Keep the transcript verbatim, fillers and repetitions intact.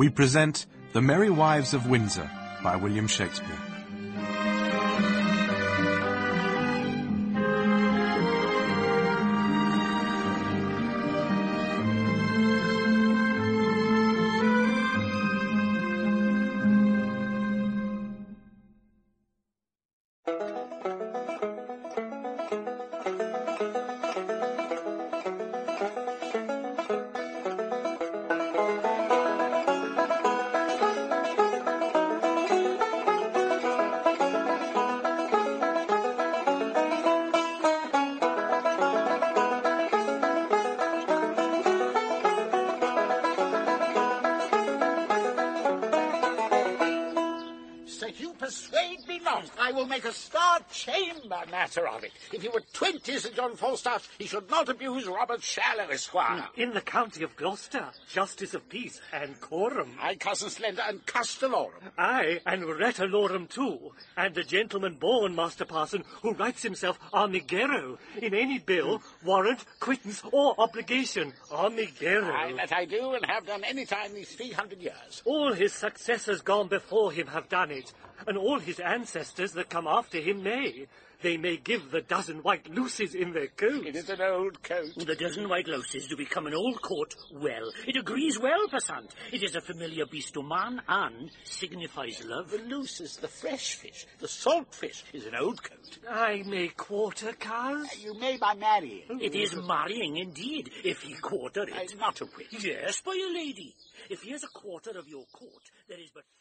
we present The Merry Wives of Windsor by William Shakespeare. Persuade me not. I will make a Star Chamber matter of it. If he were twenty, Sir John Falstaff, he should not abuse Robert Shallow, Esquire. In the county of Gloucester, Justice of Peace and Coram. I, Cousin Slender, and Castellorum. Aye, and Retalorum too, and a gentleman born, Master Parson, who writes himself Armigero in any bill, warrant, quittance, or obligation. Armigero. Aye, that I do, and have done any time these three hundred years. All his successors gone before him have done it, and all his ancestors that come after him may. They may give the dozen white luces in their coats. It is an old coat. The dozen white luces do become an old coat well. It agrees well, Passant. It is a familiar beast to man and signifies love. The luce is the fresh fish. The salt fish is an old coat. I may quarter, Coz? You may by marrying. It is marrying indeed, if he quarter it. Uh, not a whit. Yes, by a lady. If he has a quarter of your coat, there is but